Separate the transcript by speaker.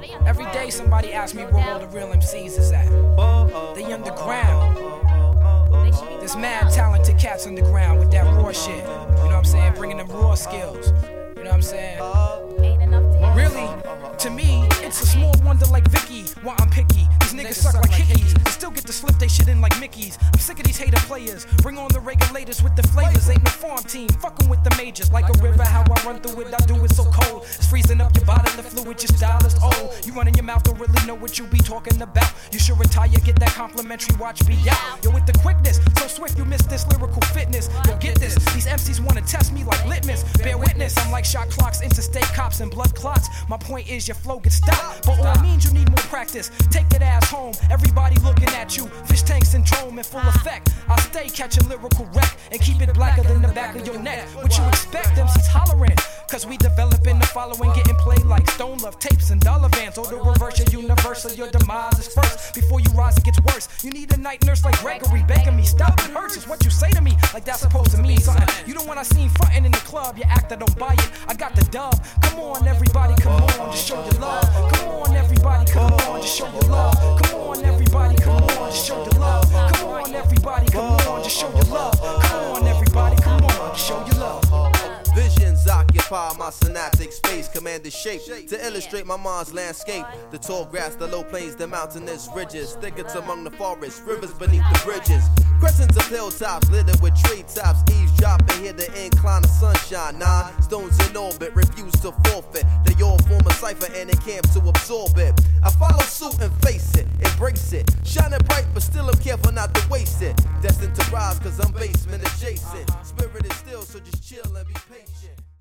Speaker 1: Every day somebody asks me where all the real MCs is at. They underground. There's mad talented cats underground with that raw shit. You know what I'm saying? Bringing them raw skills. You know what I'm saying? Really, to me, it's a small wonder like Vicky. Why I'm picky. These niggas suck like hickeys. They still get to slip they shit in like Mickeys. I'm sick of these hater players. Bring on the regulators with the flavors. Ain't no farm team. Fucking with the majors. Like a river, how I run through it, I do it so cold. It's freezing up your body, the fluid, your style is old. You running your mouth, don't really know what you be talking about. You should retire, get that complimentary watch, be out. Yo, with the quickness, so swift you miss this lyrical fitness. Yo, get this, these MCs wanna test me like litmus. Bear witness, I'm like shot clocks, interstate cops and blood clots. My point is your flow gets stopped, but all means you need more practice. Take that ass home, everybody looking at you. Fish tank syndrome in full effect. I stay catching lyrical wreck and keep it blacker than the back of your neck. What you expect, MCs hollering, cause we developing the following, getting played like Stone Love tapes and dollar vans. Or the reverse, your universal, your demise is first. Before you rise, it gets worse. You need a night nurse like Gregory begging me. Stop, it hurts, it's what you say to me, like that's supposed to mean something. You don't want I seen frontin' in the club, you act, I don't buy it. I got the dub. Come on, everybody, come on, just show your love. Come on, everybody, come on, just show your love. Come on, everybody, come on, just show your love. Come on, everybody, come on, just show your love. Come on, everybody, come on, just show your love.
Speaker 2: Visions occupy my synaptic space, commanded shape to illustrate my mind's landscape. The tall grass, the low plains, the mountainous ridges, thickets among the forests, rivers beneath the bridges, crescents of hilltops littered with tree tops. Eavesdropping, hear the incline of sunshine. 9 stones in orbit, refuse to forfeit. They all form a cipher and encamp to absorb it. I follow suit and face it, embrace it, shining bright, but still I'm careful not to waste it. Destined to rise, cause I'm basement adjacent. Spirit is still, so just chill and be patient.